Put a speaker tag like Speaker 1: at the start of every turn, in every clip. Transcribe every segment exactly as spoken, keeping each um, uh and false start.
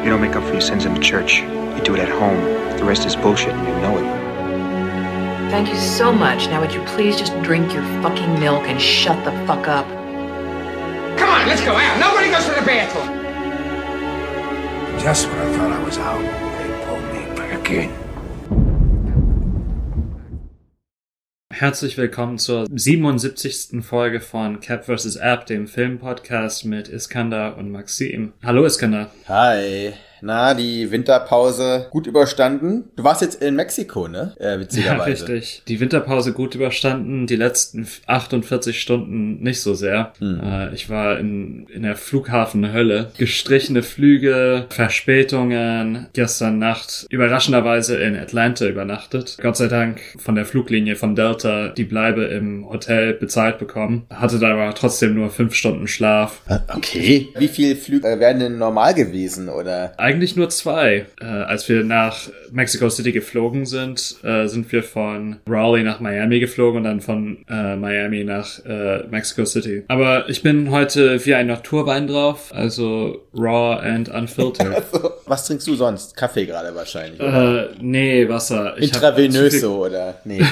Speaker 1: You don't make up for your sins in the church. You do it at home. The rest is bullshit and you know it.
Speaker 2: Thank you so much. Now would you please just drink your fucking milk and shut the fuck up?
Speaker 3: Come on, let's go out. Nobody goes to the bathroom.
Speaker 4: Just when I thought I was out, they pulled me back in.
Speaker 5: Herzlich willkommen zur siebenundsiebzigsten Folge von Cap versus. App, dem Filmpodcast mit Iskander und Maxim. Hallo Iskander.
Speaker 6: Hi. Na, die Winterpause gut überstanden. Du warst jetzt in Mexiko, ne? Äh, witzigerweise.
Speaker 5: Ja, richtig. Die Winterpause gut überstanden, die letzten achtundvierzig Stunden nicht so sehr. Hm. Äh, ich war in, in der Flughafenhölle. Gestrichene Flüge, Verspätungen. Gestern Nacht überraschenderweise in Atlanta übernachtet. Gott sei Dank von der Fluglinie von Delta die Bleibe im Hotel bezahlt bekommen. Hatte da aber trotzdem nur fünf Stunden Schlaf.
Speaker 6: Okay. Wie viele Flüge äh, wären denn normal gewesen, oder?
Speaker 5: Eigentlich nur zwei. Äh, als wir nach Mexico City geflogen sind, äh, sind wir von Raleigh nach Miami geflogen und dann von äh, Miami nach äh, Mexico City. Aber ich bin heute wie ein Naturwein drauf, also raw and unfiltered.
Speaker 6: Also, was trinkst du sonst? Kaffee gerade wahrscheinlich,
Speaker 5: oder? Äh, nee, Wasser. Ich
Speaker 6: Intravenös so, oder? Nee.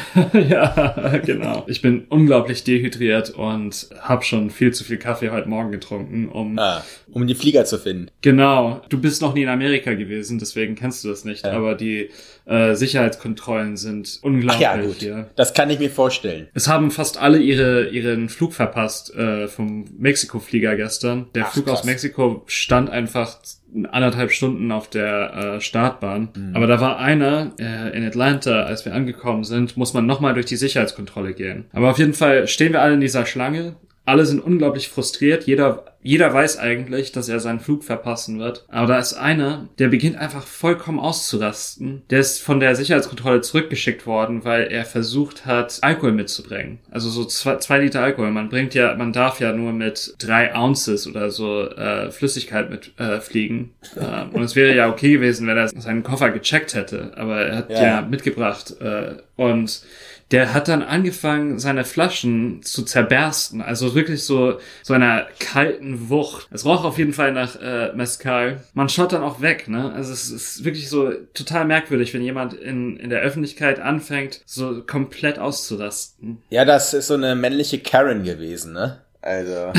Speaker 5: Ja, genau. Ich bin unglaublich dehydriert und habe schon viel zu viel Kaffee heute Morgen getrunken, um...
Speaker 6: Ah, um die Flieger zu finden.
Speaker 5: Genau. Du bist noch nie in Amerika gewesen, deswegen kennst du das nicht. Ja. Aber die äh, Sicherheitskontrollen sind unglaublich.
Speaker 6: Ach ja, gut.
Speaker 5: Hier.
Speaker 6: Das kann ich mir vorstellen.
Speaker 5: Es haben fast alle ihre ihren Flug verpasst äh, vom Mexiko-Flieger gestern. Der Ach, Flug krass. aus Mexiko stand einfach anderthalb Stunden auf der äh, Startbahn. Mhm. Aber da war einer äh, in Atlanta, als wir angekommen sind, muss man nochmal durch die Sicherheitskontrolle gehen. Aber auf jeden Fall stehen wir alle in dieser Schlange. Alle sind unglaublich frustriert. Jeder jeder weiß eigentlich, dass er seinen Flug verpassen wird. Aber da ist einer, der beginnt einfach vollkommen auszurasten. Der ist von der Sicherheitskontrolle zurückgeschickt worden, weil er versucht hat, Alkohol mitzubringen. Also so zwei, zwei Liter Alkohol. Man bringt ja, man darf ja nur mit drei Ounces oder so äh, Flüssigkeit mit äh, fliegen. Äh, und es wäre ja okay gewesen, wenn er seinen Koffer gecheckt hätte. Aber er hat ja, ja mitgebracht. Äh, und der hat dann angefangen, seine Flaschen zu zerbersten. Also wirklich so so einer kalten Wucht. Es roch auf jeden Fall nach äh, Mezcal. Man schaut dann auch weg, ne? Also es ist wirklich so total merkwürdig, wenn jemand in in der Öffentlichkeit anfängt, so komplett auszurasten.
Speaker 6: Ja, das ist so eine männliche Karen gewesen, ne? Also...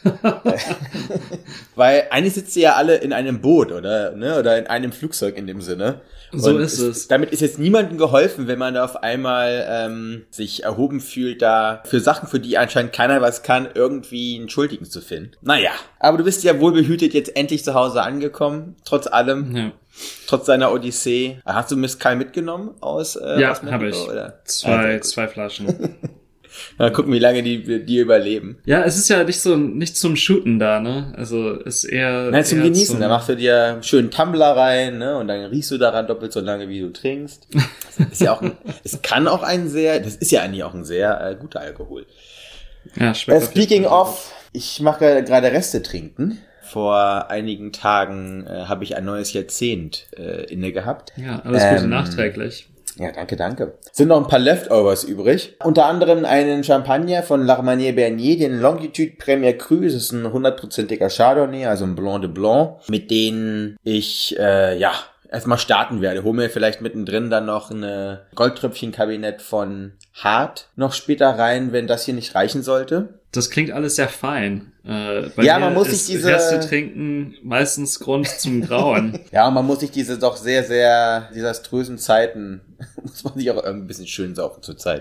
Speaker 6: Weil eigentlich sitzt ihr ja alle in einem Boot, oder? Ne? Oder in einem Flugzeug in dem Sinne. Und
Speaker 5: so ist es.
Speaker 6: Damit ist jetzt niemandem geholfen, wenn man da auf einmal ähm, sich erhoben fühlt, da für Sachen, für die anscheinend keiner was kann, irgendwie einen Schuldigen zu finden. Naja, aber du bist ja wohlbehütet jetzt endlich zu Hause angekommen, trotz allem. Ja. Trotz deiner Odyssee. Hast du Mezcal mitgenommen aus äh,
Speaker 5: Ja,
Speaker 6: aus
Speaker 5: habe ich.
Speaker 6: Oder?
Speaker 5: Zwei,
Speaker 6: also,
Speaker 5: zwei Flaschen.
Speaker 6: Mal gucken, wie lange die, die überleben.
Speaker 5: Ja, es ist ja nicht so, nicht zum Shooten da, ne? Also, ist eher...
Speaker 6: Nein, zum
Speaker 5: eher
Speaker 6: Genießen.
Speaker 5: Zum...
Speaker 6: Da machst du dir einen schönen Tumbler rein, ne? Und dann riechst du daran doppelt so lange, wie du trinkst. Das ist ja auch ein, es kann auch ein sehr, das ist ja eigentlich auch ein sehr äh, guter Alkohol.
Speaker 5: Ja, schmeckt.
Speaker 6: Äh, speaking of, ich mache gerade Reste trinken. Vor einigen Tagen äh, habe ich ein neues Jahrzehnt äh, inne gehabt.
Speaker 5: Ja, alles Gute ähm, nachträglich.
Speaker 6: Ja, danke, danke. Sind noch ein paar Leftovers übrig. Unter anderem einen Champagner von L'Armanier Bernier, den Longitude Premier Cru. Das ist ein hundertprozentiger Chardonnay, also ein Blanc de Blanc, mit denen ich, äh, ja, erstmal starten werde. Hol mir vielleicht mittendrin dann noch eine Goldtröpfchenkabinett von Hart noch später rein, wenn das hier nicht reichen sollte.
Speaker 5: Das klingt alles sehr fein. Äh, bei
Speaker 6: ja,
Speaker 5: mir
Speaker 6: man muss
Speaker 5: ist
Speaker 6: sich diese
Speaker 5: Reste trinken meistens Grund zum Grauen.
Speaker 6: Ja, man muss sich diese doch sehr, sehr desaströsen Zeiten, muss man sich auch irgendwie ein bisschen schön saufen zur Zeit.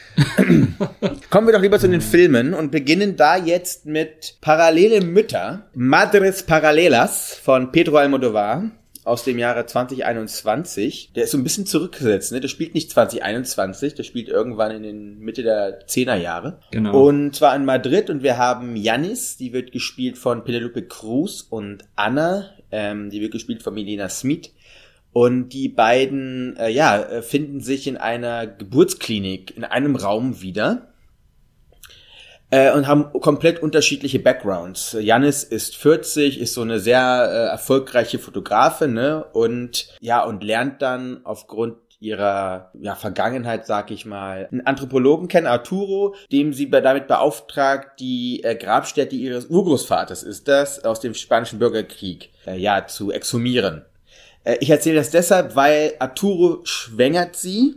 Speaker 6: Kommen wir doch lieber zu den Filmen und beginnen da jetzt mit Parallele Mütter, Madres Paralelas von Pedro Almodóvar aus dem Jahre zwanzig einundzwanzig. Der ist so ein bisschen zurückgesetzt, ne? Der spielt nicht zwanzig einundzwanzig, der spielt irgendwann in den Mitte der Zehnerjahre.
Speaker 5: Genau.
Speaker 6: Und zwar in Madrid, und wir haben Janis, die wird gespielt von Penélope Cruz, und Anna, ähm, die wird gespielt von Melina Smith. Und die beiden, äh, ja, finden sich in einer Geburtsklinik in einem Raum wieder. Äh, und haben komplett unterschiedliche Backgrounds. Janis ist vierzig, ist so eine sehr äh, erfolgreiche Fotografin, ne? Und ja, und lernt dann aufgrund ihrer ja, Vergangenheit, sag ich mal, einen Anthropologen kennen, Arturo, dem sie be- damit beauftragt, die äh, Grabstätte ihres Urgroßvaters, ist das, aus dem Spanischen Bürgerkrieg, äh, ja, zu exhumieren. Äh, ich erzähle das deshalb, weil Arturo schwängert sie.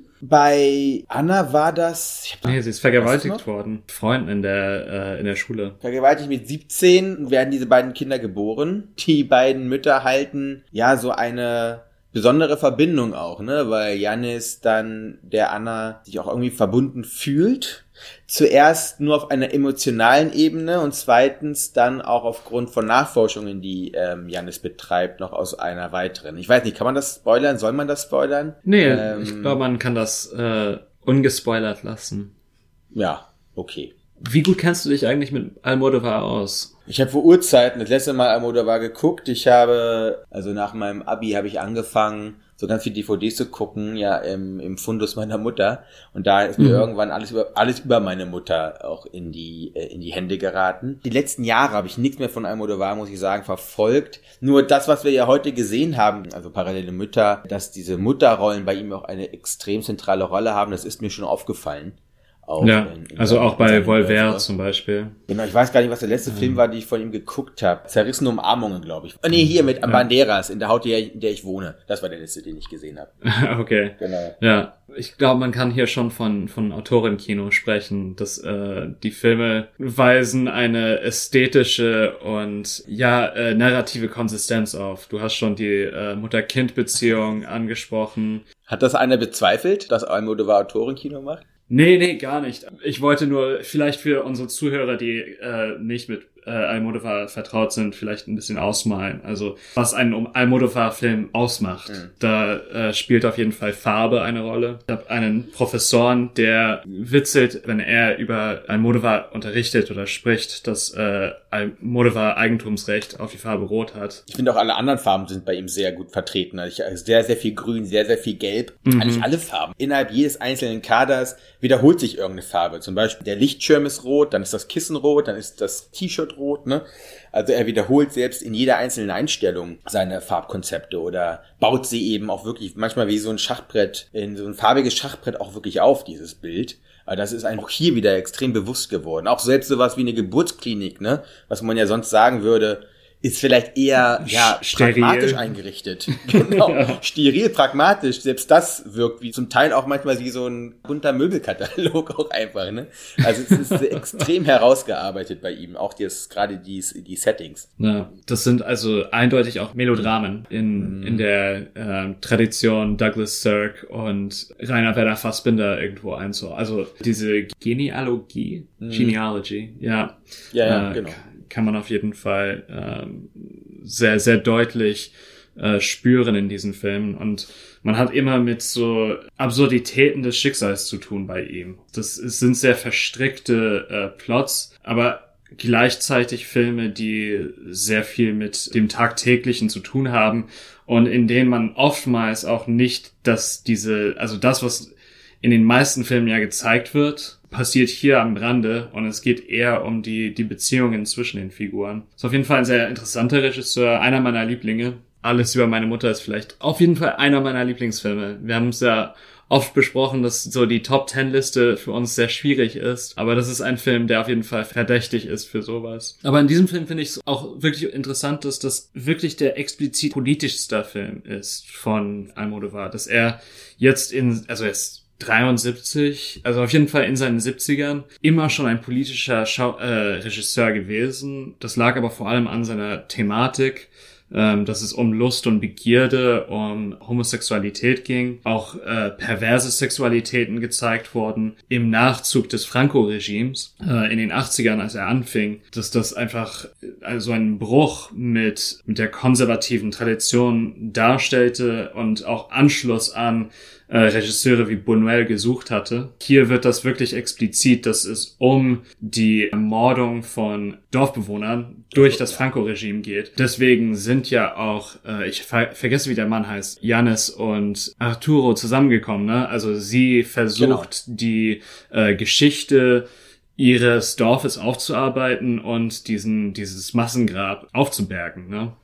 Speaker 6: Bei Anna war das... Ich hab
Speaker 5: Nee, sie ist vergewaltigt worden. Freunden in der, äh, in der Schule.
Speaker 6: Vergewaltigt mit siebzehn werden diese beiden Kinder geboren. Die beiden Mütter halten ja so eine besondere Verbindung auch, ne, weil Janis dann der Anna sich auch irgendwie verbunden fühlt. Zuerst nur auf einer emotionalen Ebene und zweitens dann auch aufgrund von Nachforschungen, die ähm, Janis betreibt, noch aus einer weiteren. Ich weiß nicht, kann man das spoilern? Soll man das spoilern?
Speaker 5: Nee,
Speaker 6: ähm,
Speaker 5: ich glaube, man kann das äh, ungespoilert lassen.
Speaker 6: Ja, okay.
Speaker 5: Wie gut kennst du dich eigentlich mit Almodovar aus?
Speaker 6: Ich habe vor Urzeiten das letzte Mal Almodovar geguckt. Ich habe, also nach meinem Abi habe ich angefangen, so ganz viele D V Ds zu gucken, ja, im, im Fundus meiner Mutter. Und da ist mir mhm. irgendwann alles über, alles über meine Mutter auch in die, äh, in die Hände geraten. Die letzten Jahre habe ich nichts mehr von Almodovar, muss ich sagen, verfolgt. Nur das, was wir ja heute gesehen haben, also parallele Mütter, dass diese Mutterrollen bei ihm auch eine extrem zentrale Rolle haben, das ist mir schon aufgefallen. Auch
Speaker 5: ja,
Speaker 6: in, in
Speaker 5: also auch bei Volver
Speaker 6: so.
Speaker 5: zum Beispiel.
Speaker 6: Genau, ich weiß gar nicht, was der letzte mhm. Film war, den ich von ihm geguckt habe. Zerrissene Umarmungen, glaube ich. Oh, nee, hier mit ja. Banderas, in der Haut, in der ich wohne. Das war der letzte, den ich gesehen habe.
Speaker 5: Okay.
Speaker 6: Genau.
Speaker 5: Ja, ich glaube, man kann hier schon von von Autorenkino sprechen, dass äh, die Filme weisen eine ästhetische und ja äh, narrative Konsistenz auf. Du hast schon die äh, Mutter-Kind-Beziehung angesprochen.
Speaker 6: Hat das einer bezweifelt, dass Almodovar Autorenkino macht?
Speaker 5: Nee, nee, gar nicht. Ich wollte nur vielleicht für unsere Zuhörer, die äh, nicht mit äh, Almodovar vertraut sind, vielleicht ein bisschen ausmalen. Also was einen Almodovar-Film ausmacht. Mhm. Da äh, spielt auf jeden Fall Farbe eine Rolle. Ich habe einen Professoren, der witzelt, wenn er über Almodovar unterrichtet oder spricht, dass äh, Almodovar Eigentumsrecht auf die Farbe Rot hat.
Speaker 6: Ich finde auch alle anderen Farben sind bei ihm sehr gut vertreten. Also sehr, sehr viel Grün, sehr, sehr viel Gelb. Mhm. Eigentlich alle Farben. Innerhalb jedes einzelnen Kaders wiederholt sich irgendeine Farbe. Zum Beispiel der Lichtschirm ist rot, dann ist das Kissen rot, dann ist das T-Shirt rot, ne? Also er wiederholt selbst in jeder einzelnen Einstellung seine Farbkonzepte oder baut sie eben auch wirklich manchmal wie so ein Schachbrett, in so ein farbiges Schachbrett auch wirklich auf, dieses Bild. Aber das ist einem auch hier wieder extrem bewusst geworden. Auch selbst sowas wie eine Geburtsklinik, ne? Was man ja sonst sagen würde, ist vielleicht eher ja
Speaker 5: steril.
Speaker 6: Pragmatisch eingerichtet. Genau,
Speaker 5: ja.
Speaker 6: Steril, pragmatisch. Selbst das wirkt wie zum Teil auch manchmal wie so ein bunter Möbelkatalog auch einfach. Ne? Also es ist extrem herausgearbeitet bei ihm, auch das, gerade die, die Settings.
Speaker 5: Ja, das sind also eindeutig auch Melodramen in mhm. in der äh, Tradition Douglas Sirk und Rainer Werner Fassbinder irgendwo einzuordnen. Also diese Genealogie, mhm. Genealogy, ja,
Speaker 6: ja, ja
Speaker 5: äh,
Speaker 6: genau.
Speaker 5: kann man auf jeden Fall ähm, sehr, sehr deutlich äh, spüren in diesen Filmen. Und man hat immer mit so Absurditäten des Schicksals zu tun bei ihm. Das ist, sind sehr verstrickte äh, Plots, aber gleichzeitig Filme, die sehr viel mit dem Tagtäglichen zu tun haben und in denen man oftmals auch nicht, dass diese, also das, was in den meisten Filmen ja gezeigt wird, passiert hier am Rande und es geht eher um die die Beziehungen zwischen den Figuren. Ist auf jeden Fall ein sehr interessanter Regisseur, einer meiner Lieblinge. Alles über meine Mutter ist vielleicht auf jeden Fall einer meiner Lieblingsfilme. Wir haben es ja oft besprochen, dass so die Top Ten Liste für uns sehr schwierig ist, aber das ist ein Film, der auf jeden Fall verdächtig ist für sowas. Aber in diesem Film finde ich es auch wirklich interessant, dass das wirklich der explizit politischste Film ist von Almodovar, dass er jetzt in, also jetzt dreiundsiebzig, also auf jeden Fall in seinen siebzigern, immer schon ein politischer Schau- äh, Regisseur gewesen. Das lag aber vor allem an seiner Thematik, ähm, dass es um Lust und Begierde, um Homosexualität ging, auch äh, perverse Sexualitäten gezeigt wurden im Nachzug des Franco-Regimes äh, in den achtzigern, als er anfing, dass das einfach also einen Bruch mit, mit der konservativen Tradition darstellte und auch Anschluss an Äh, Regisseure wie Buñuel gesucht hatte. Hier wird das wirklich explizit, dass es um die Ermordung von Dorfbewohnern durch das Franco-Regime geht. Deswegen sind ja auch, äh, ich ver- vergesse, wie der Mann heißt, Janis und Arturo zusammengekommen, ne? Also sie versucht, genau. die äh, Geschichte ihres Dorfes aufzuarbeiten und diesen dieses Massengrab aufzubergen, ne?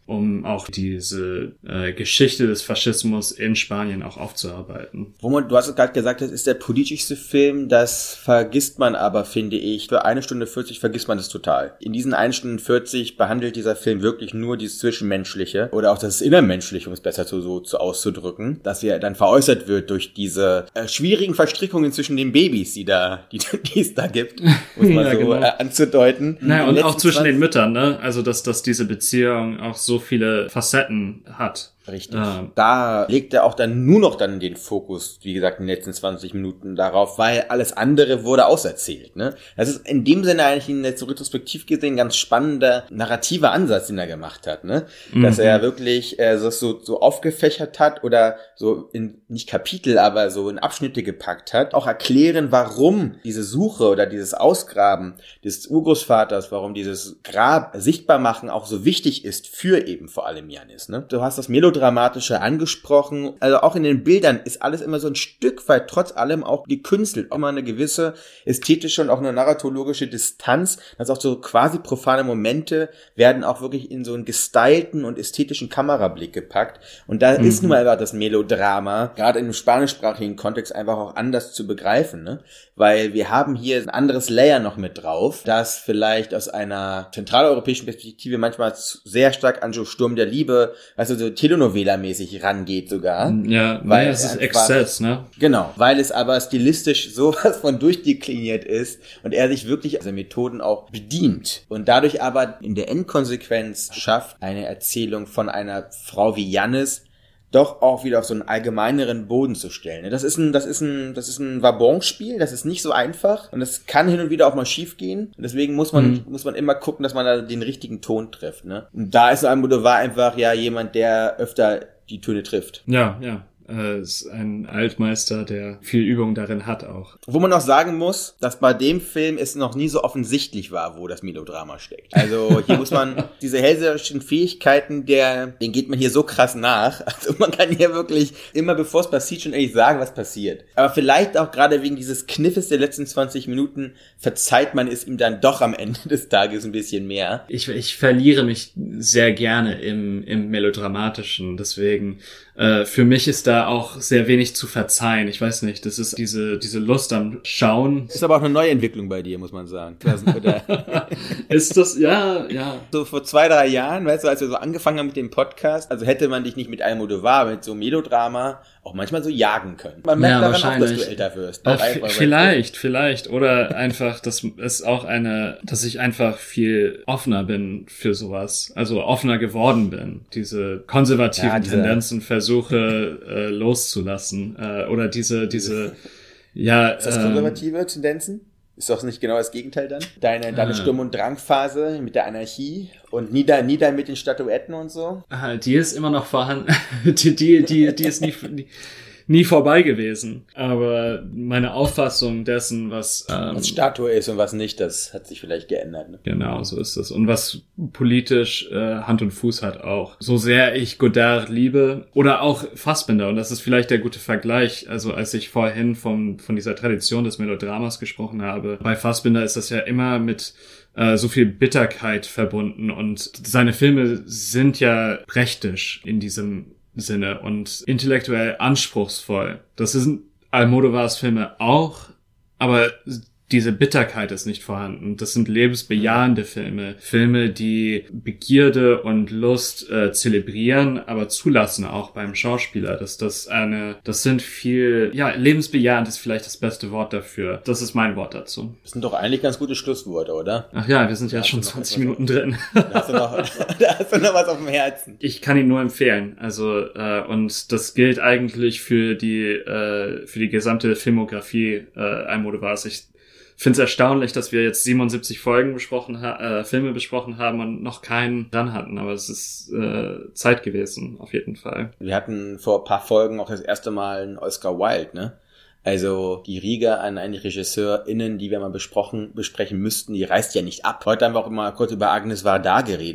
Speaker 5: um auch diese äh, Geschichte des Faschismus in Spanien auch aufzuarbeiten.
Speaker 6: Roman, du hast gerade gesagt, das ist der politischste Film, das vergisst man aber, finde ich. Für eine Stunde vierzig vergisst man das total. In diesen eine Stunde vierzig behandelt dieser Film wirklich nur dieses Zwischenmenschliche oder auch das Innermenschliche, um es besser zu, so zu auszudrücken, dass ja dann veräußert wird durch diese äh, schwierigen Verstrickungen zwischen den Babys, die da, die, die es da gibt, muss man ja, so genau. äh, anzudeuten.
Speaker 5: Naja, und auch zwischen den Müttern, ne? Also, dass, dass diese Beziehung auch so viele Facetten hat.
Speaker 6: Richtig. Ähm. Da legt er auch dann nur noch dann den Fokus, wie gesagt, in den letzten zwanzig Minuten darauf, weil alles andere wurde auserzählt, ne? Das ist in dem Sinne eigentlich in jetzt so retrospektiv gesehen ganz spannender narrativer Ansatz, den er gemacht hat, ne? Mhm. Dass er wirklich äh, das so, so aufgefächert hat oder so in, nicht Kapitel, aber so in Abschnitte gepackt hat. Auch erklären, warum diese Suche oder dieses Ausgraben des Urgroßvaters, warum dieses Grab sichtbar machen auch so wichtig ist für eben vor allem Janis, ne? Du hast das Melodramatische angesprochen, also auch in den Bildern ist alles immer so ein Stück weit trotz allem auch gekünstelt, auch mal eine gewisse ästhetische und auch eine narratologische Distanz, dass auch so quasi profane Momente werden auch wirklich in so einen gestylten und ästhetischen Kamerablick gepackt und da mhm. ist nun mal einfach das Melodrama, gerade in einem spanischsprachigen Kontext einfach auch anders zu begreifen, ne? Weil wir haben hier ein anderes Layer noch mit drauf, das vielleicht aus einer zentraleuropäischen Perspektive manchmal sehr stark an so Sturm der Liebe, also so Telenovela-mäßig rangeht sogar.
Speaker 5: Ja, weil es ist Exzess, ne?
Speaker 6: Genau, weil es aber stilistisch sowas von durchdekliniert ist und er sich wirklich also Methoden auch bedient und dadurch aber in der Endkonsequenz schafft, eine Erzählung von einer Frau wie Janis doch auch wieder auf so einen allgemeineren Boden zu stellen. Das ist ein, das ist ein, das ist ein Wabonspiel, das ist nicht so einfach und das kann hin und wieder auch mal schief gehen. Und deswegen muss man, mhm. muss man immer gucken, dass man da den richtigen Ton trifft, ne? Und da ist Almodovar einfach ja jemand, der öfter die Töne trifft.
Speaker 5: Ja, ja. Äh, ist ein Altmeister, der viel Übung darin hat auch.
Speaker 6: Wo man noch sagen muss, dass bei dem Film es noch nie so offensichtlich war, wo das Melodrama steckt. Also hier muss man diese hellseherischen Fähigkeiten, der, denen geht man hier so krass nach. Also man kann hier wirklich immer, bevor es passiert, schon ehrlich sagen, was passiert. Aber vielleicht auch gerade wegen dieses Kniffes der letzten zwanzig Minuten verzeiht man es ihm dann doch am Ende des Tages ein bisschen mehr.
Speaker 5: Ich, ich verliere mich sehr gerne im, im Melodramatischen, deswegen äh, für mich ist da auch sehr wenig zu verzeihen. Ich weiß nicht, das ist diese diese Lust am Schauen.
Speaker 6: Ist aber auch eine Neuentwicklung bei dir, muss man sagen.
Speaker 5: Ist das, ja, ja.
Speaker 6: So vor zwei, drei Jahren, weißt du, als wir so angefangen haben mit dem Podcast, also hätte man dich nicht mit Almodovar, mit so Melodrama auch manchmal so jagen können. Man merkt
Speaker 5: ja,
Speaker 6: daran auch, dass du älter wirst.
Speaker 5: Äh, f- vielleicht, vielleicht. Oder einfach, dass es auch eine, dass ich einfach viel offener bin für sowas. Also offener geworden bin. Diese konservativen ja, diese Tendenzen versuche äh, loszulassen. Äh, oder diese, diese, ja.
Speaker 6: Ist das konservative ähm, Tendenzen? Ist doch nicht genau das Gegenteil dann? Deine, deine ah. Sturm- und Drangphase mit der Anarchie und nieder, nieder mit den Statuetten und so?
Speaker 5: Ah, die ist immer noch vorhanden. die, die, die, die ist nie, nie, nie vorbei gewesen. Aber meine Auffassung dessen, was, ähm,
Speaker 6: was Statue ist und was nicht, das hat sich vielleicht geändert. Ne?
Speaker 5: Genau, so ist es. Und was politisch äh, Hand und Fuß hat auch. So sehr ich Godard liebe oder auch Fassbinder, und das ist vielleicht der gute Vergleich. Also als ich vorhin von, von dieser Tradition des Melodramas gesprochen habe, bei Fassbinder ist das ja immer mit äh, so viel Bitterkeit verbunden und seine Filme sind ja brechtisch in diesem Sinne und intellektuell anspruchsvoll. Das sind Almodovars Filme auch, aber diese Bitterkeit ist nicht vorhanden. Das sind lebensbejahende Filme. Filme, die Begierde und Lust äh, zelebrieren, aber zulassen auch beim Schauspieler. Dass das eine, das sind viel, ja, lebensbejahend ist vielleicht das beste Wort dafür. Das ist mein Wort dazu.
Speaker 6: Das sind doch eigentlich ganz gute Schlussworte, oder?
Speaker 5: Ach ja, wir sind ja schon zwanzig Minuten drin.
Speaker 6: Da hast, du noch, da hast du noch was auf dem Herzen.
Speaker 5: Ich kann ihn nur empfehlen. Also, äh, und das gilt eigentlich für die, äh, für die gesamte Filmografie äh, Almodovars. Ich finde es erstaunlich, dass wir jetzt siebenundsiebzig Folgen besprochen ha- äh, Filme besprochen haben und noch keinen dran hatten, aber es ist äh, Zeit gewesen, auf jeden Fall.
Speaker 6: Wir hatten vor ein paar Folgen auch das erste Mal einen Oscar Wilde, ne? Also die Riege an einen RegisseurInnen, die wir mal besprochen, besprechen müssten, die reißt ja nicht ab. Heute haben wir auch immer kurz über Agnes Varda geredet.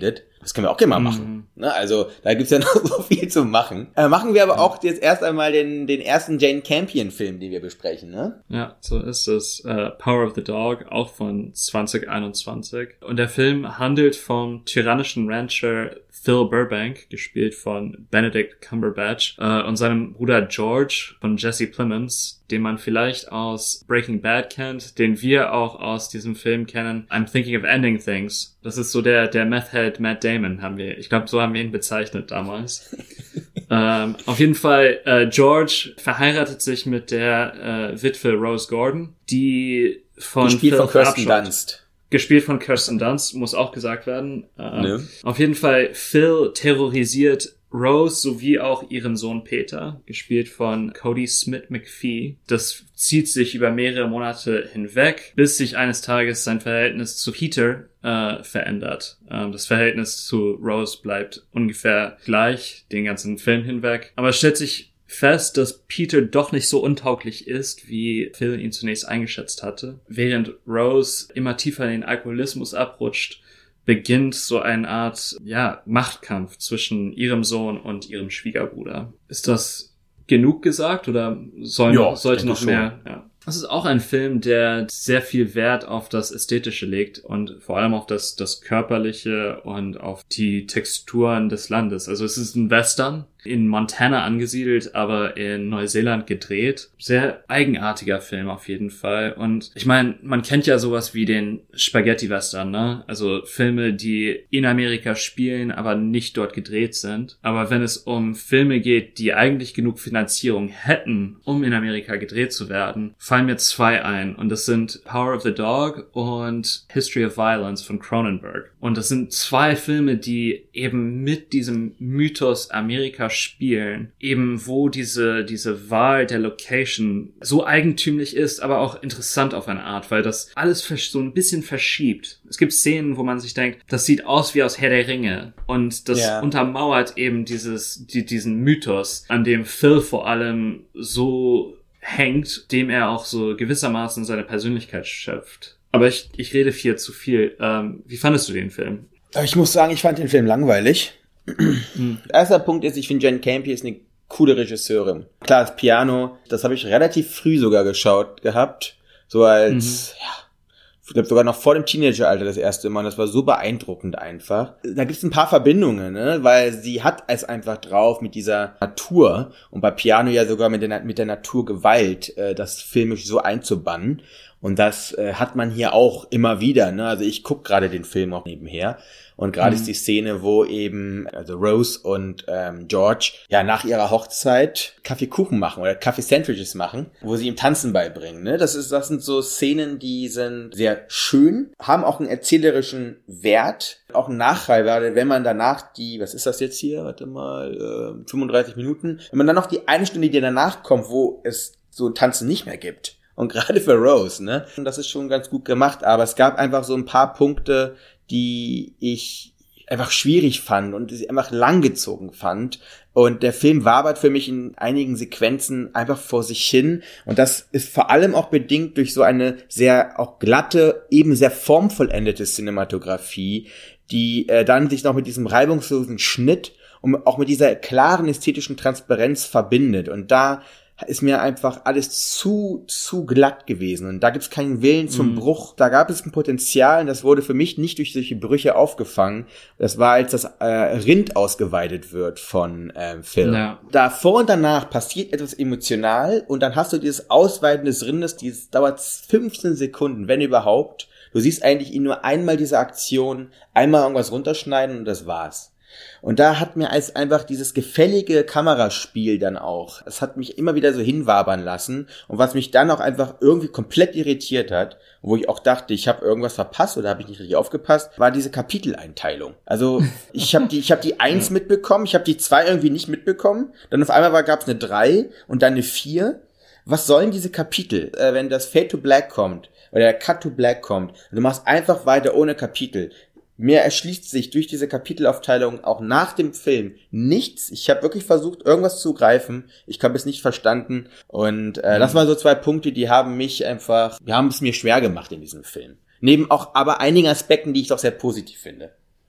Speaker 6: Das können wir auch gerne mal machen. Mhm. Ne? Also da gibt's ja noch so viel zu machen. Äh, machen wir aber auch jetzt erst einmal den, den ersten Jane Campion-Film, den wir besprechen, ne?
Speaker 5: Ja, so ist es. Uh, Power of the Dog, auch von zwanzig einundzwanzig. Und der Film handelt vom tyrannischen Rancher Phil Burbank, gespielt von Benedict Cumberbatch, äh, und seinem Bruder George von Jesse Plemons, den man vielleicht aus Breaking Bad kennt, den wir auch aus diesem Film kennen, I'm Thinking of Ending Things. Das ist so der der Meth-Head Matt Damon, haben wir, ich glaube, so haben wir ihn bezeichnet damals. ähm, auf jeden Fall, äh, George verheiratet sich mit der äh, Witwe Rose Gordon, die von
Speaker 6: gespielt von Kirsten Dunst.
Speaker 5: Gespielt von Kirsten Dunst, muss auch gesagt werden. Äh,
Speaker 6: ne.
Speaker 5: Auf jeden Fall, Phil terrorisiert Rose sowie auch ihren Sohn Peter, gespielt von Cody Smith McPhee. Das zieht sich über mehrere Monate hinweg, bis sich eines Tages sein Verhältnis zu Peter äh, verändert. Ähm, das Verhältnis zu Rose bleibt ungefähr gleich den ganzen Film hinweg. Aber es stellt sich fest, dass Peter doch nicht so untauglich ist, wie Phil ihn zunächst eingeschätzt hatte. Während Rose immer tiefer in den Alkoholismus abrutscht, beginnt so eine Art, ja, Machtkampf zwischen ihrem Sohn und ihrem Schwiegerbruder. Ist das genug gesagt oder soll,
Speaker 6: ja,
Speaker 5: sollte noch mehr? Ja. Das ist auch ein Film, der sehr viel Wert auf das Ästhetische legt und vor allem auf das, das Körperliche und auf die Texturen des Landes. Also es ist ein Western, in Montana angesiedelt, aber in Neuseeland gedreht. Sehr eigenartiger Film auf jeden Fall. Und ich meine, man kennt ja sowas wie den Spaghetti-Western, ne? Also Filme, die in Amerika spielen, aber nicht dort gedreht sind. Aber wenn es um Filme geht, die eigentlich genug Finanzierung hätten, um in Amerika gedreht zu werden, fallen mir zwei ein. Und das sind Power of the Dog und History of Violence von Cronenberg. Und das sind zwei Filme, die eben mit diesem Mythos Amerika spielen, eben wo diese diese Wahl der Location so eigentümlich ist, aber auch interessant auf eine Art, weil das alles so ein bisschen verschiebt. Es gibt Szenen, wo man sich denkt, das sieht aus wie aus Herr der Ringe und das yeah. untermauert eben dieses die, diesen Mythos, an dem Phil vor allem so hängt, dem er auch so gewissermaßen seine Persönlichkeit schöpft. Aber ich ich rede viel zu viel. Ähm, wie fandest du den Film?
Speaker 6: Ich muss sagen, ich fand den Film langweilig. Hm. Erster Punkt ist, ich finde Jane Campion ist eine coole Regisseurin. Klar, das Piano, das habe ich relativ früh sogar geschaut gehabt. So als, mhm. ja, ich glaube sogar noch vor dem Teenageralter das erste Mal. Und das war so beeindruckend einfach. Da gibt es ein paar Verbindungen, ne? Weil sie hat es einfach drauf mit dieser Natur und bei Piano ja sogar mit der, mit der Naturgewalt, äh, das filmisch so einzubannen. Und das äh, hat man hier auch immer wieder, ne? Also ich gucke gerade den Film auch nebenher. Und gerade mhm. ist die Szene, wo eben also Rose und ähm, George ja nach ihrer Hochzeit Kaffeekuchen machen oder Kaffee-Sandwiches machen, wo sie ihm Tanzen beibringen. Ne? Das ist, das sind so Szenen, die sind sehr schön, haben auch einen erzählerischen Wert, auch einen Nachhall, wenn man danach die, was ist das jetzt hier? Warte mal, äh, fünfunddreißig Minuten. Wenn man dann noch die eine Stunde, die danach kommt, wo es so Tanzen nicht mehr gibt. Und gerade für Rose, ne? Und das ist schon ganz gut gemacht, aber es gab einfach so ein paar Punkte, die ich einfach schwierig fand und die ich einfach langgezogen fand. Und der Film wabert für mich in einigen Sequenzen einfach vor sich hin. Und das ist vor allem auch bedingt durch so eine sehr auch glatte, eben sehr formvollendete Cinematografie, die äh, dann sich noch mit diesem reibungslosen Schnitt und auch mit dieser klaren ästhetischen Transparenz verbindet. Und da ist mir einfach alles zu, zu glatt gewesen. Und da gibt's keinen Willen zum mm. Bruch. Da gab es ein Potenzial und das wurde für mich nicht durch solche Brüche aufgefangen. Das war, als das äh, Rind ausgeweidet wird von ähm, Phil. Ja. Davor und danach passiert etwas emotional und dann hast du dieses Ausweiten des Rindes, dieses dauert fünfzehn Sekunden, wenn überhaupt. Du siehst eigentlich ihn nur einmal diese Aktion, einmal irgendwas runterschneiden und das war's. Und da hat mir als einfach dieses gefällige Kameraspiel dann auch, es hat mich immer wieder so hinwabern lassen und was mich dann auch einfach irgendwie komplett irritiert hat, wo ich auch dachte, ich habe irgendwas verpasst oder habe ich nicht richtig aufgepasst, war diese Kapiteleinteilung. Also ich habe die ich habe die eins mitbekommen, ich habe die zwei irgendwie nicht mitbekommen, dann auf einmal gab es eine drei und dann eine vier. Was sollen diese Kapitel, äh, wenn das Fade to Black kommt oder der Cut to Black kommt und du machst einfach weiter ohne Kapitel? Mir erschließt sich durch diese Kapitelaufteilung auch nach dem Film nichts. Ich habe wirklich versucht, irgendwas zu greifen. Ich habe es nicht verstanden. Und äh, mhm. das waren so zwei Punkte, die haben mich einfach, die haben es mir schwer gemacht in diesem Film. Neben auch aber einigen Aspekten, die ich doch sehr positiv finde.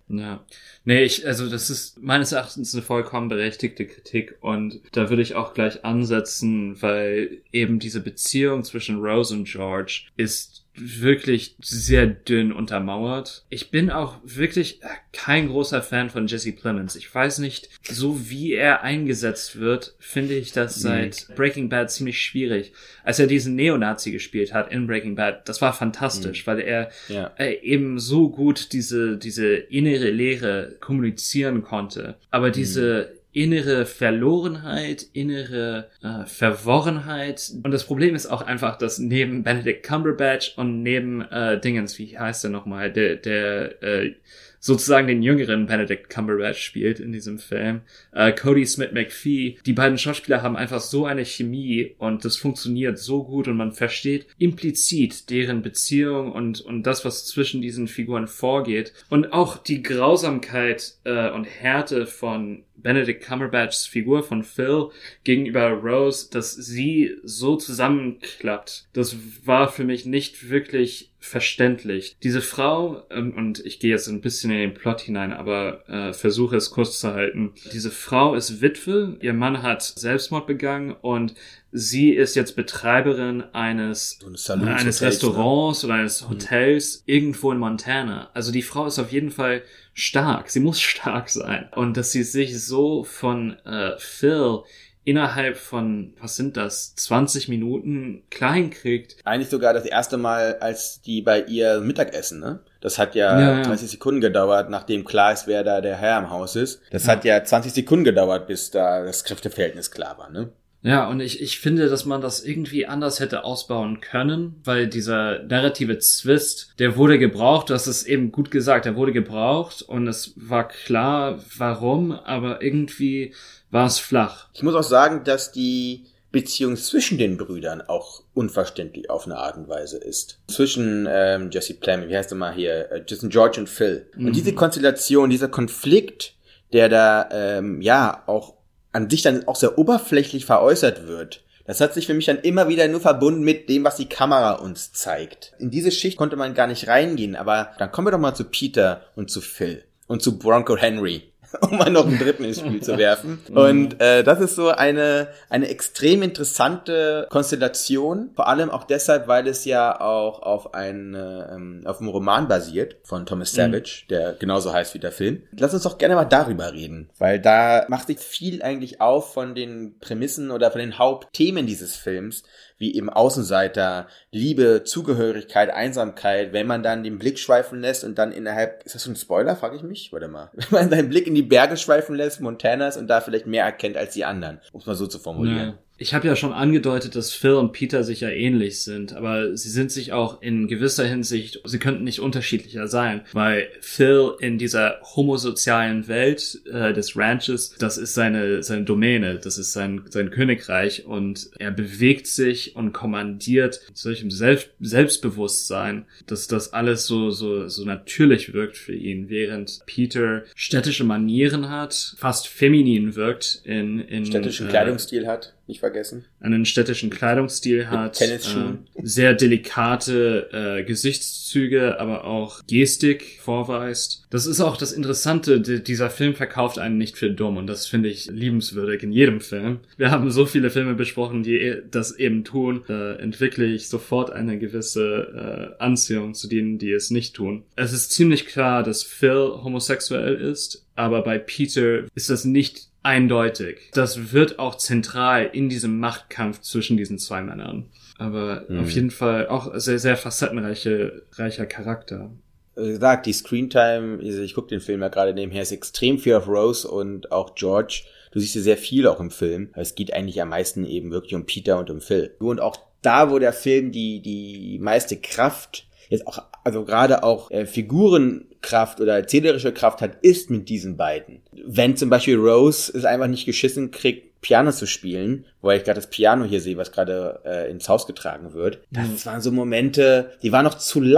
Speaker 5: Ja. Nee, ich, also das ist meines Erachtens eine vollkommen berechtigte Kritik und da würde ich auch gleich ansetzen, weil eben diese Beziehung zwischen Rose und George ist wirklich sehr dünn untermauert. Ich bin auch wirklich kein großer Fan von Jesse Plemons. Ich weiß nicht, so wie er eingesetzt wird, finde ich das seit mhm. Breaking Bad ziemlich schwierig. Als er diesen Neonazi gespielt hat in Breaking Bad, das war fantastisch, mhm. weil er ja. äh, eben so gut diese diese innere Leere kommunizieren konnte. Aber diese mhm. innere Verlorenheit, innere äh, Verworrenheit. Und das Problem ist auch einfach, dass neben Benedict Cumberbatch und neben äh, Dingens, wie heißt der nochmal, der, der äh, sozusagen den jüngeren Benedict Cumberbatch spielt in diesem Film, äh, Cody Smith-McPhee. Die beiden Schauspieler haben einfach so eine Chemie und das funktioniert so gut und man versteht implizit deren Beziehung und und das, was zwischen diesen Figuren vorgeht. Und auch die Grausamkeit äh, und Härte von Benedict Cumberbatchs Figur von Phil gegenüber Rose, dass sie so zusammenklappt, das war für mich nicht wirklich verständlich. Diese Frau, ähm, und ich gehe jetzt ein bisschen in den Plot hinein, aber äh, versuche es kurz zu halten. Diese Frau ist Witwe, ihr Mann hat Selbstmord begangen und sie ist jetzt Betreiberin eines, so eines Restaurants ne? oder eines Hotels mhm. irgendwo in Montana. Also die Frau ist auf jeden Fall stark. Sie muss stark sein. Und dass sie sich so von äh, Phil innerhalb von, was sind das, zwanzig Minuten klein kriegt.
Speaker 6: Eigentlich sogar das erste Mal, als die bei ihr Mittagessen, ne? Das hat ja, ja, ja dreißig Sekunden gedauert, nachdem klar ist, wer da der Herr im Haus ist. Das ja. hat ja zwanzig Sekunden gedauert, bis da das Kräfteverhältnis klar war, ne?
Speaker 5: Ja, und ich ich finde, dass man das irgendwie anders hätte ausbauen können, weil dieser narrative Zwist, der wurde gebraucht, du hast es eben gut gesagt, der wurde gebraucht und es war klar, warum, aber irgendwie war es flach.
Speaker 6: Ich muss auch sagen, dass die Beziehung zwischen den Brüdern auch unverständlich auf eine Art und Weise ist. Zwischen ähm, Jesse Plemons, wie heißt er mal hier, äh, zwischen George und Phil. Mhm. Und diese Konstellation, dieser Konflikt, der da ähm, ja auch an sich dann auch sehr oberflächlich veräußert wird, das hat sich für mich dann immer wieder nur verbunden mit dem, was die Kamera uns zeigt. In diese Schicht konnte man gar nicht reingehen, aber dann kommen wir doch mal zu Peter und zu Phil und zu Bronco Henry, um mal noch einen dritten ins Spiel zu werfen. Und äh, das ist so eine eine extrem interessante Konstellation, vor allem auch deshalb, weil es ja auch auf ein, ähm, auf einem Roman basiert von Thomas Savage, mhm. der genauso heißt wie der Film. Lass uns doch gerne mal darüber reden, weil da macht sich viel eigentlich auf von den Prämissen oder von den Hauptthemen dieses Films, wie eben Außenseiter, Liebe, Zugehörigkeit, Einsamkeit, wenn man dann den Blick schweifen lässt und dann innerhalb, ist das so ein Spoiler, frage ich mich? Warte mal. Wenn man seinen Blick in die Berge schweifen lässt, Montanas, und da vielleicht mehr erkennt als die anderen, um es mal so zu formulieren.
Speaker 5: Ja. Ich habe ja schon angedeutet, dass Phil und Peter sich ja ähnlich sind, aber sie sind sich auch in gewisser Hinsicht, sie könnten nicht unterschiedlicher sein, weil Phil in dieser homosozialen Welt äh, des Ranches, das ist seine seine Domäne, das ist sein sein Königreich und er bewegt sich und kommandiert mit solchem Selbst, Selbstbewusstsein, dass das alles so so so natürlich wirkt für ihn, während Peter städtische Manieren hat, fast feminin wirkt in in
Speaker 6: städtischen
Speaker 5: äh,
Speaker 6: Kleidungsstil hat. Nicht vergessen.
Speaker 5: Einen städtischen Kleidungsstil hat, äh, sehr delikate äh, Gesichtszüge, aber auch Gestik vorweist. Das ist auch das Interessante, die, dieser Film verkauft einen nicht für dumm und das finde ich liebenswürdig in jedem Film. Wir haben so viele Filme besprochen, die das eben tun, äh, entwickle ich sofort eine gewisse äh, Anziehung zu denen, die es nicht tun. Es ist ziemlich klar, dass Phil homosexuell ist, aber bei Peter ist das nicht eindeutig. Das wird auch zentral in diesem Machtkampf zwischen diesen zwei Männern. Aber mhm. auf jeden Fall auch sehr, sehr facettenreiche, reicher Charakter.
Speaker 6: Wie gesagt, die Screentime, ich gucke den Film ja gerade nebenher, ist extrem viel auf Rose und auch George. Du siehst ja sehr viel auch im Film. Es geht eigentlich am meisten eben wirklich um Peter und um Phil. Und auch da, wo der Film die, die meiste Kraft, jetzt auch, also gerade auch äh, Figurenkraft oder erzählerische Kraft hat, ist mit diesen beiden. Wenn zum Beispiel Rose es einfach nicht geschissen kriegt, Piano zu spielen, wo ich gerade das Piano hier sehe, was gerade äh, ins Haus getragen wird, das waren so Momente, die waren noch zu lang.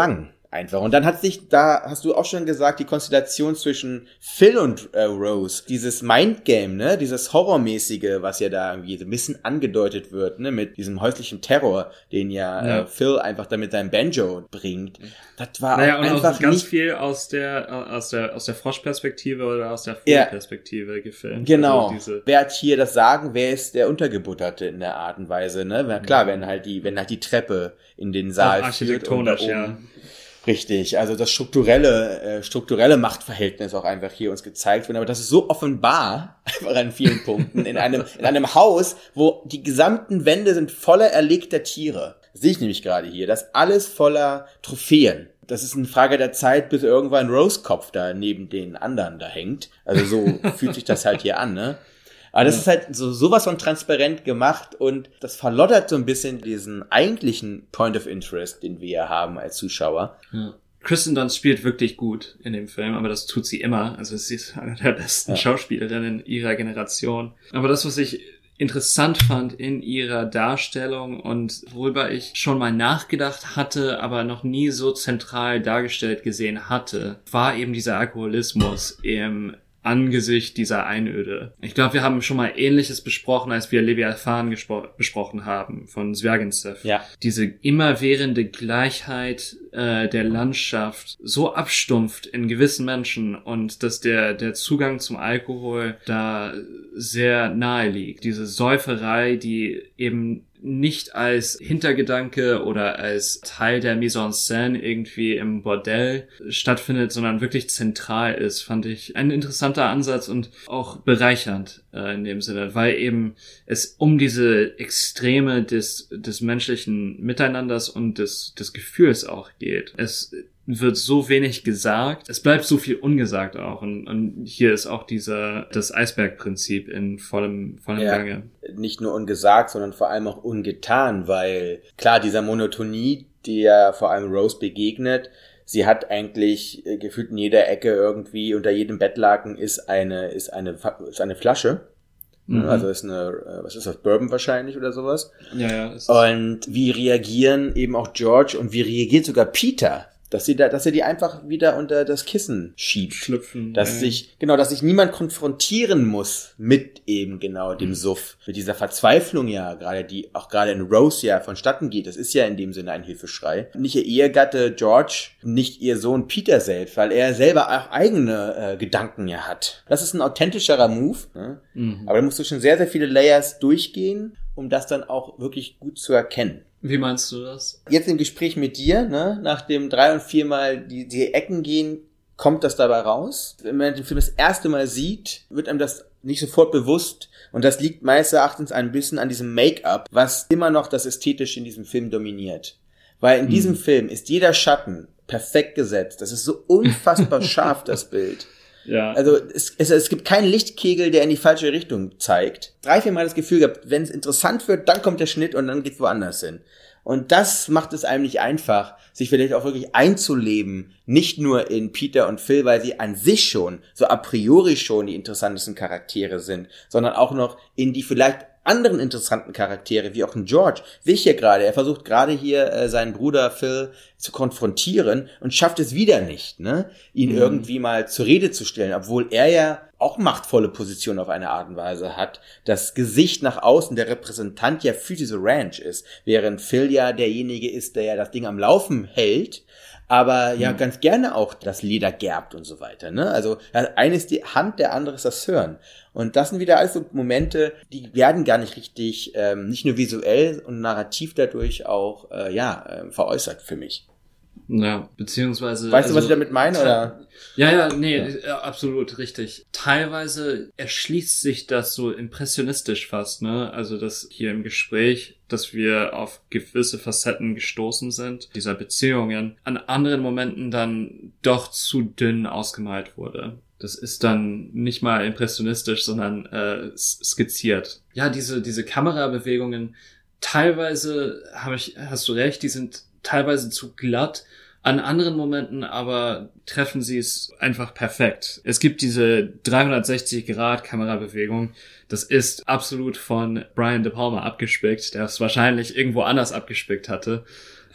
Speaker 6: einfach. Und dann hat sich, da hast du auch schon gesagt, die Konstellation zwischen Phil und äh, Rose, dieses Mindgame, ne, dieses Horrormäßige, was ja da irgendwie so ein bisschen angedeutet wird, ne, mit diesem häuslichen Terror, den ja, ja. Äh, Phil einfach da mit seinem Banjo bringt. Das war
Speaker 5: naja,
Speaker 6: auch
Speaker 5: und
Speaker 6: einfach
Speaker 5: auch ganz
Speaker 6: nicht
Speaker 5: viel aus der aus der aus der Froschperspektive oder aus der Vogelperspektive ja. gefilmt.
Speaker 6: Genau.
Speaker 5: Also diese
Speaker 6: wer hat hier das Sagen? Wer ist der Untergebutterte in der Art und Weise? Ne, Na, klar, wenn halt die wenn halt die Treppe in den Saal führt und da oben. Ja. Richtig, also das strukturelle äh, strukturelle Machtverhältnis auch einfach hier uns gezeigt wird, aber das ist so offenbar einfach an vielen Punkten in einem in einem Haus, wo die gesamten Wände sind voller erlegter Tiere. Das sehe ich nämlich gerade hier, das alles voller Trophäen. Das ist eine Frage der Zeit, bis irgendwann Rose-Kopf da neben den anderen da hängt. Also so fühlt sich das halt hier an, ne? Aber das ja. ist halt so sowas von transparent gemacht und das verlottert so ein bisschen diesen eigentlichen Point of Interest, den wir ja haben als Zuschauer.
Speaker 5: Ja. Kristen Dunst spielt wirklich gut in dem Film, aber das tut sie immer. Also sie ist eine der besten ja. Schauspielerinnen ihrer Generation. Aber das, was ich interessant fand in ihrer Darstellung und worüber ich schon mal nachgedacht hatte, aber noch nie so zentral dargestellt gesehen hatte, war eben dieser Alkoholismus im Angesicht dieser Einöde. Ich glaube, wir haben schon mal Ähnliches besprochen, als wir Leviathan gespro- besprochen haben von Zwergensev.
Speaker 6: Ja.
Speaker 5: Diese immerwährende Gleichheit äh, der Landschaft so abstumpft in gewissen Menschen und dass der der Zugang zum Alkohol da sehr nahe liegt. Diese Säuferei, die eben nicht als Hintergedanke oder als Teil der Mise en Scène irgendwie im Bordell stattfindet, sondern wirklich zentral ist, fand ich ein interessanter Ansatz und auch bereichernd äh, in dem Sinne, weil eben es um diese Extreme des des menschlichen Miteinanders und des des Gefühls auch geht. Es wird so wenig gesagt, es bleibt so viel ungesagt auch und, und hier ist auch dieser das Eisbergprinzip in vollem vollem ja, Gange.
Speaker 6: Nicht nur ungesagt, sondern vor allem auch ungetan, weil klar, dieser Monotonie, die ja vor allem Rose begegnet, sie hat eigentlich äh, gefühlt in jeder Ecke irgendwie, unter jedem Bettlaken ist eine ist eine ist eine Flasche. Mhm. Also ist eine, was ist das, Bourbon wahrscheinlich oder sowas.
Speaker 5: Ja, ja. Ist
Speaker 6: und wie reagieren eben auch George und wie reagiert sogar Peter? Dass sie da, dass er die einfach wieder unter das Kissen schiebt.
Speaker 5: Schlüpfen.
Speaker 6: Dass
Speaker 5: ja.
Speaker 6: sich, genau, dass sich niemand konfrontieren muss mit eben genau dem mhm. Suff. Mit dieser Verzweiflung ja, gerade die, auch gerade in Rose ja vonstatten geht. Das ist ja in dem Sinne ein Hilfeschrei. Nicht ihr Ehegatte George, nicht ihr Sohn Peter selbst, weil er selber auch eigene äh, Gedanken ja hat. Das ist ein authentischerer Move. Ne? Mhm. Aber da musst du schon sehr, sehr viele Layers durchgehen, um das dann auch wirklich gut zu erkennen.
Speaker 5: Wie meinst du das?
Speaker 6: Jetzt im Gespräch mit dir, ne, nach dem drei- und viermal die, die Ecken gehen, kommt das dabei raus. Wenn man den Film das erste Mal sieht, wird einem das nicht sofort bewusst. Und das liegt meines Erachtens ein bisschen an diesem Make-up, was immer noch das Ästhetische in diesem Film dominiert. Weil in hm. diesem Film ist jeder Schatten perfekt gesetzt. Das ist so unfassbar scharf, das Bild.
Speaker 5: Ja.
Speaker 6: Also es, es, es gibt keinen Lichtkegel, der in die falsche Richtung zeigt. Drei, vier Mal das Gefühl gehabt, wenn es interessant wird, dann kommt der Schnitt und dann geht's woanders hin. Und das macht es einem nicht einfach, sich vielleicht auch wirklich einzuleben, nicht nur in Peter und Phil, weil sie an sich schon, so a priori schon die interessantesten Charaktere sind, sondern auch noch in die vielleicht anderen interessanten Charaktere, wie auch ein George, wie ich hier gerade. Er versucht gerade hier äh, seinen Bruder Phil zu konfrontieren und schafft es wieder nicht, ne, ihn mhm. irgendwie mal zur Rede zu stellen, obwohl er ja auch machtvolle Position auf eine Art und Weise hat, das Gesicht nach außen, der Repräsentant ja für diese Ranch ist, während Phil ja derjenige ist, der ja das Ding am Laufen hält, aber ja mhm. ganz gerne auch das Leder gerbt und so weiter, ne? Also eine ist die Hand, der andere ist das Hören. Und das sind wieder alles so Momente, die werden gar nicht richtig, ähm, nicht nur visuell und narrativ dadurch auch, äh, ja, äh, veräußert für mich.
Speaker 5: Ja, beziehungsweise...
Speaker 6: Weißt also, du, was ich damit meine, oder?
Speaker 5: Ja, ja, nee, ja. absolut richtig. Teilweise erschließt sich das so impressionistisch fast, ne? Also, dass hier im Gespräch, dass wir auf gewisse Facetten gestoßen sind, dieser Beziehungen, an anderen Momenten dann doch zu dünn ausgemalt wurde. Das ist dann nicht mal impressionistisch, sondern äh, skizziert. Ja, diese diese Kamerabewegungen, teilweise habe ich, hast du recht, die sind teilweise zu glatt. An anderen Momenten aber treffen sie es einfach perfekt. Es gibt diese dreihundertsechzig Grad Kamerabewegung. Das ist absolut von Brian De Palma abgespickt, der es wahrscheinlich irgendwo anders abgespickt hatte.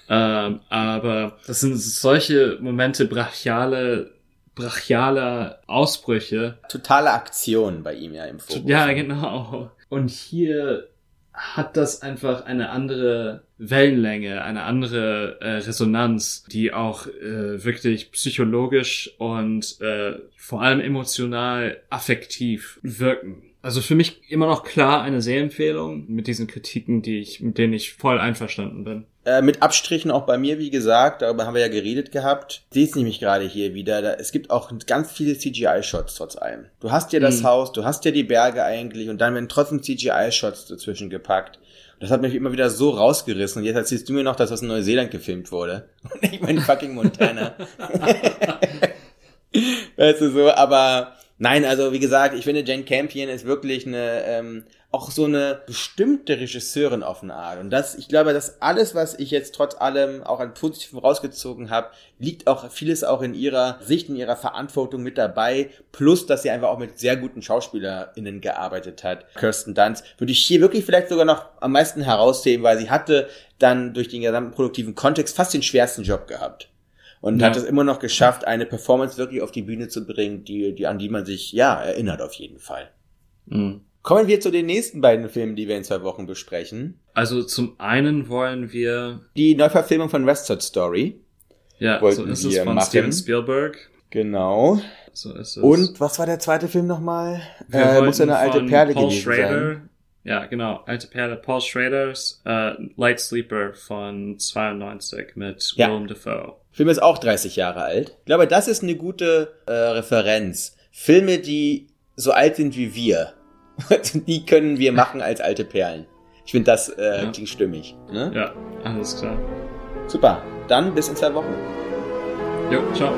Speaker 5: Ähm, aber das sind solche Momente, brachiale, brachialer Ausbrüche.
Speaker 6: Totale Aktion bei ihm ja im Fokus.
Speaker 5: Ja, genau. Und hier hat das einfach eine andere Wellenlänge, eine andere äh, Resonanz, die auch äh, wirklich psychologisch und äh, vor allem emotional affektiv wirken. Also für mich immer noch klar eine Sehempfehlung mit diesen Kritiken, die ich, mit denen ich voll einverstanden bin.
Speaker 6: Äh, mit Abstrichen auch bei mir, wie gesagt, darüber haben wir ja geredet gehabt. Ich sehe es nämlich gerade hier wieder. Da, es gibt auch ganz viele C G I-Shots trotz allem. Du hast ja das mhm. Haus, du hast ja die Berge eigentlich und dann werden trotzdem C G I-Shots dazwischen gepackt. Das hat mich immer wieder so rausgerissen. Und jetzt erzählst du mir noch, dass das in Neuseeland gefilmt wurde. Und ich meine fucking Montana. Weißt du so, aber nein, also wie gesagt, ich finde Jane Campion ist wirklich eine, ähm, auch so eine bestimmte Regisseurin auf eine Art. Und das, ich glaube, dass alles, was ich jetzt trotz allem auch an Positiven rausgezogen habe, liegt auch vieles auch in ihrer Sicht, in ihrer Verantwortung mit dabei. Plus, dass sie einfach auch mit sehr guten SchauspielerInnen gearbeitet hat. Kirsten Dunst würde ich hier wirklich vielleicht sogar noch am meisten herausheben, weil sie hatte dann durch den gesamten produktiven Kontext fast den schwersten Job gehabt. Und ja. hat es immer noch geschafft, eine Performance wirklich auf die Bühne zu bringen, die, die, an die man sich, ja, erinnert auf jeden Fall. Mhm. Kommen wir zu den nächsten beiden Filmen, die wir in zwei Wochen besprechen.
Speaker 5: Also zum einen wollen wir
Speaker 6: die Neuverfilmung von West Side Story.
Speaker 5: Ja, so ist es von machen. Steven Spielberg.
Speaker 6: Genau.
Speaker 5: So ist es.
Speaker 6: Und was war der zweite Film nochmal? Äh, muss ja eine alte Perle
Speaker 5: Paul
Speaker 6: gewesen
Speaker 5: Schrader.
Speaker 6: sein.
Speaker 5: Ja, genau. Alte Perle. Paul Schraders äh, Light Sleeper von zweiundneunzig mit
Speaker 6: ja.
Speaker 5: Willem Dafoe.
Speaker 6: Der Film ist auch dreißig Jahre alt. Ich glaube, das ist eine gute äh, Referenz. Filme, die so alt sind wie wir, die können wir machen als alte Perlen. Ich finde, das äh, ja. klingt stimmig. Ne?
Speaker 5: Ja, alles klar.
Speaker 6: Super. Dann bis in zwei Wochen.
Speaker 5: Jo, ciao.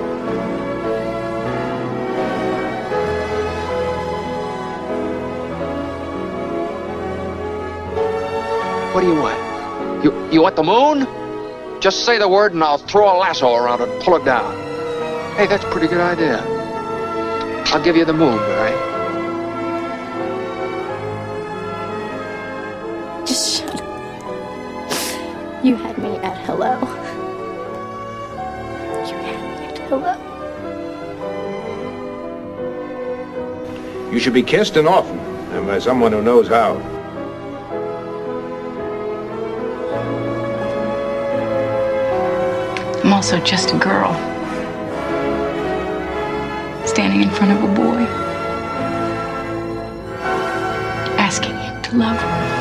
Speaker 3: What do you want? You you want the moon? Just say the word and I'll throw a lasso around it and pull it down. Hey, that's a pretty good idea. I'll give you the moon, all right?
Speaker 7: Just shut up. You had me at hello. You had me at hello.
Speaker 4: You should be kissed and often, and by someone who knows how.
Speaker 8: I'm also just a girl, standing in front of a boy, asking him to love her.